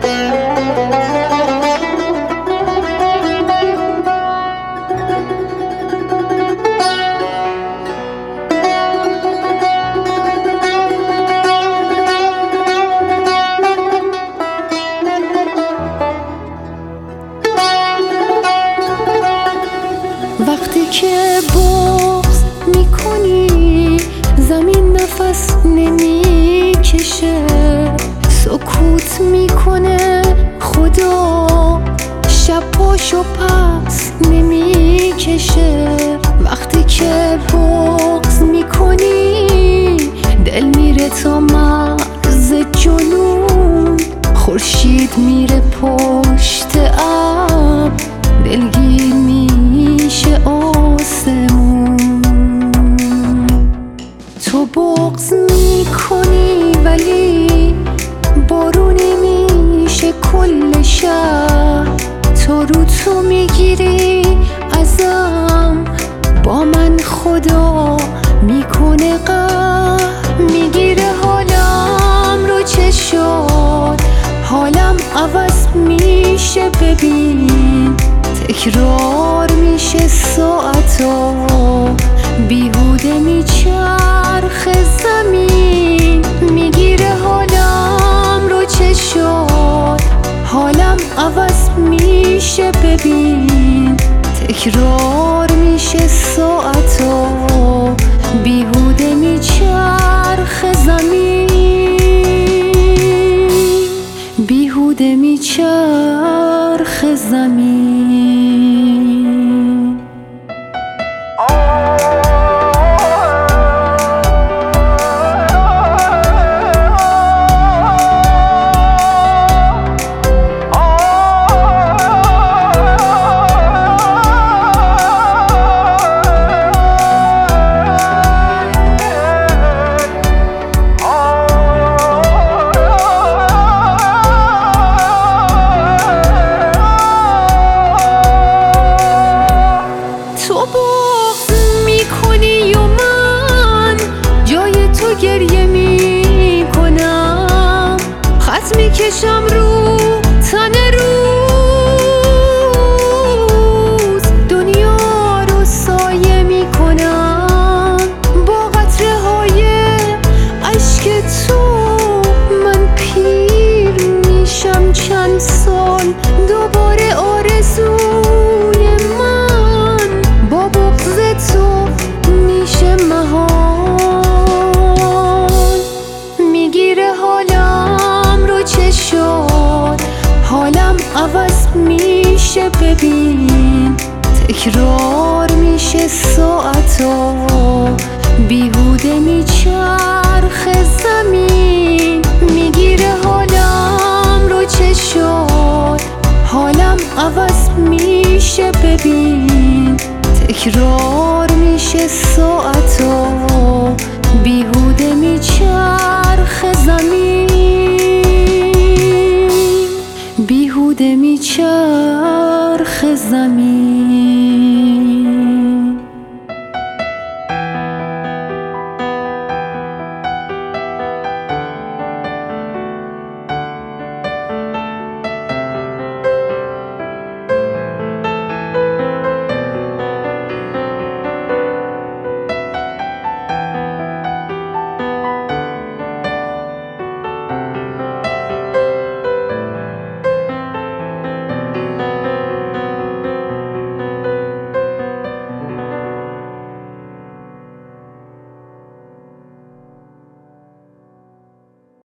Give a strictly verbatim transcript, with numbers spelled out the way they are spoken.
وقتی که بغض میکنی زمین نفس نمیکشه، سکوت میکنه خدا شب پاشو پس نمیکشه. وقتی که بغض میکنی دل میره تا مرز جنون، خورشید میره پشت ابر، دلگیر میشه آسمون. تو بغض میکنی ولی بارونی میشه کل شهر، تو رو تو میگیری ازم، با من خدا میکنه قهر، میگیره حالم رو چشات، حالم عوض میشه ببین، تکرار میشه ساعتا، بیهوده میچرخ زمین، میگیره حالم رو چشات، حالم عوض میشه ببین، تکرار میشه ساعتا، بیهوده میچرخ زمین، بیهوده میچرخ زمین. گریه می کنم، خط می کشم رو تن روز، دنیا رو سایه می کنم با قطره های عشق تو، من پیر میشم چند سال، دوباره آرزوی من با بغض تو میشه مهار، حالم عوض میشه ببین، تکرار میشه ساعتا، بیهوده میچرخ زمین، میگیره حالم رو چشات، حالم عوض میشه ببین، تکرار میشه ساعتا، بیهوده میچرخ زمین، بیهوده میچرخ زمین.